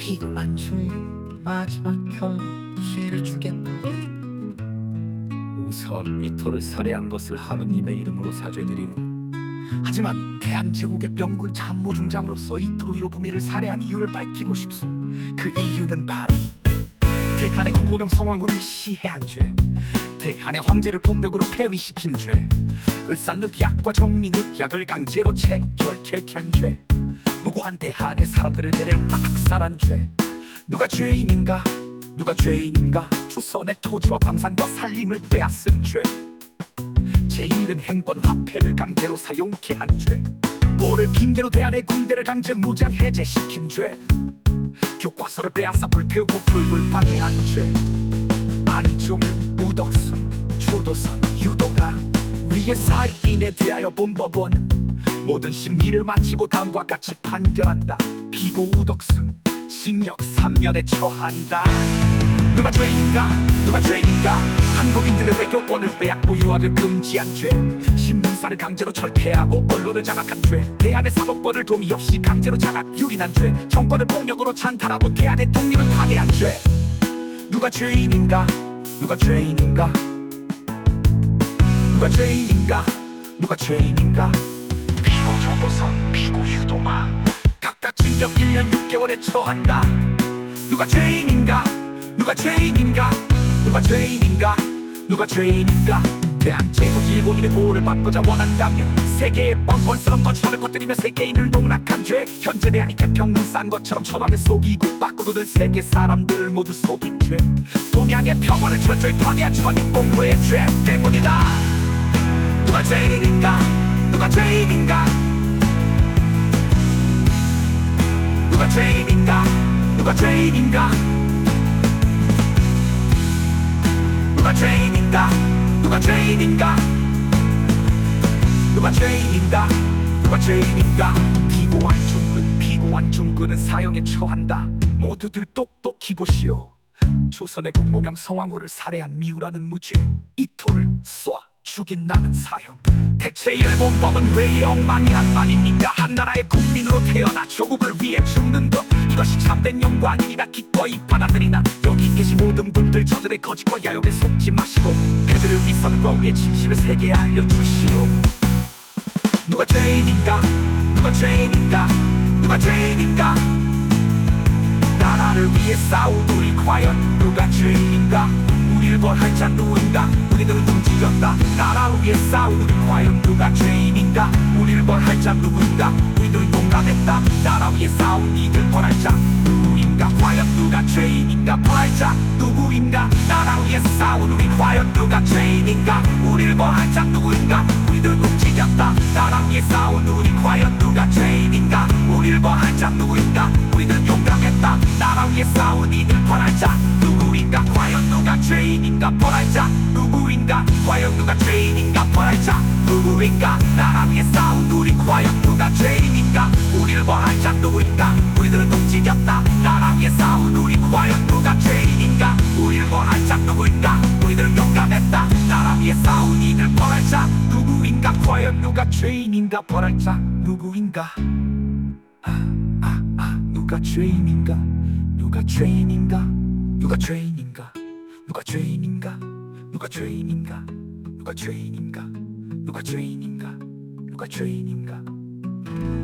피곤한 주의 마지막 결실을 주겠다. 우선 이토를 살해한 것을 하느님의 이름으로 사죄드리오. 하지만 대한제국의 병군 참모중장으로서 이토로 요부미를 살해한 이유를 밝히고 싶소. 그 이유는 바로 대한의 국무령 성왕후를 시해한 죄, 대한의 황제를 폭력으로 폐위시킨 죄, 을산늪 약과 정민의 약을 강제로 체결한 죄, 무고한 대한의 사람들을 대량 학살한 죄. 누가 죄인인가? 누가 죄인인가? 조선의 토지와 광산과 산림을 빼앗은 죄, 제1은 행권 화폐를 강제로 사용케 한 죄, 뭐를 핑계로 대한의 군대를 강제 무장 해제시킨 죄, 교과서를 빼앗아 불태우고 불을 방해한 죄, 많은 종을 우덕순, 조도선, 유도가 위의 사인에 대하여 본 법원은 모든 심리를 마치고 다음과 같이 판결한다. 피고 우덕순 징역 3년에 처한다. 누가 죄인가? 누가 죄인가? 한국인들의 외교권을 빼앗고 유학을 금지한 죄, 신문사를 강제로 철폐하고 언론을 장악한 죄, 대한의 사법권을 도미 없이 강제로 장악 유린한 죄, 정권을 폭력으로 찬탈하고 대한의 독립을 파괴한 죄. 누가 죄인인가? 누가 죄인인가? 누가 죄인인가? 누가 죄인인가? 피고 조보선, 피고 유도마 각각 징역 1년 6개월에 처한다. 누가 죄인인가? 누가 죄인인가? 누가 죄인인가? 누가 죄인인가? 대한제국 일본인의 보호를 받고자 원한다면 세계의 뻔뻔스러운 거짓말을 퍼뜨리며 세계인을 농락한 죄, 현재 대한이 태평양 싼 것처럼 천황을 속이고 바꾸고들 세계 사람들을 모두 속인 죄, 동양의 평화를 철저히 파괴한 주원인 공부의 죄 때문이다. 누가 죄인인가? 누가 죄인인가? 누가 죄인인가? 누가 죄인인가? 누가 죄인인가? 누가 죄인인가? 누가 죄인인가? 누가 죄인인가? 피고한 중군은 사형에 처한다. 모두들 똑똑히 보시오. 조선의 국무명 성왕후를 살해한 미우라는 무죄, 이토를 쏴 죽인 나는 사형. 대체 일본법은 왜 엉망이란 말입니까? 한나라의 국민으로 태어나 조국을 위해 죽는 것, 이것이 참된 영광이니라 기꺼이 받아들이나? 여기 계신 모든 분들 저들의 거짓과 야욕에 속지 마시고 그들을 위선 권위의 진실을 세계에 알려주시오. 누가 죄인인가? 누가 죄인인가? 누가 죄인인가? 나라를 위해 싸운 우리 과연 누가 죄인인가? 우리를 벌할 자 누군가? 우리는 움직였다. 나라를 위해 싸운 우리 과연 누가 죄인인가? 우리를 벌할 자 누군가? 우리들 용감했다. 나라 위해 싸운 이들 벌할 자 누구인가? 과연 누가 죄인인가? 벌할 자 누구인가? 나라 위해 싸운 우리 과연 누가 죄인인가? 우리를 벌할 자 누구인가? 우리들 움직였다. 나라 위해 싸운 우리 과연 누가 죄인인가? 우리를 벌할 자 누구인가? 우리는 용감했다. 나라 위해 싸운 이들 벌할 자 누구인가? 과연 누가 죄인인가? 벌할 자 누구인가? 과연 누가 죄인인가? 벌할 자 누구인가? 나라 위해 싸운 우리 과연 누가 죄인인가? 우리를 벌할 자 누구인가? 우리들은 움직였다. 나라 위해 싸운 우리 과연 누가 죄인인가? 우리를 벌할 자 누구인가? 우리들은 용감했다. 나라 위해 싸운 이들 벌할 자 누구인가? 과연 누가 죄인인가? 벌할 자 누구인가? 누가 죄인인가? 누가 죄인인가? 누가 죄인인가? 누가 죄인인가? 누가 죄인인가? 누가 죄인인가? 누가 죄인인가? 누가 죄인인가?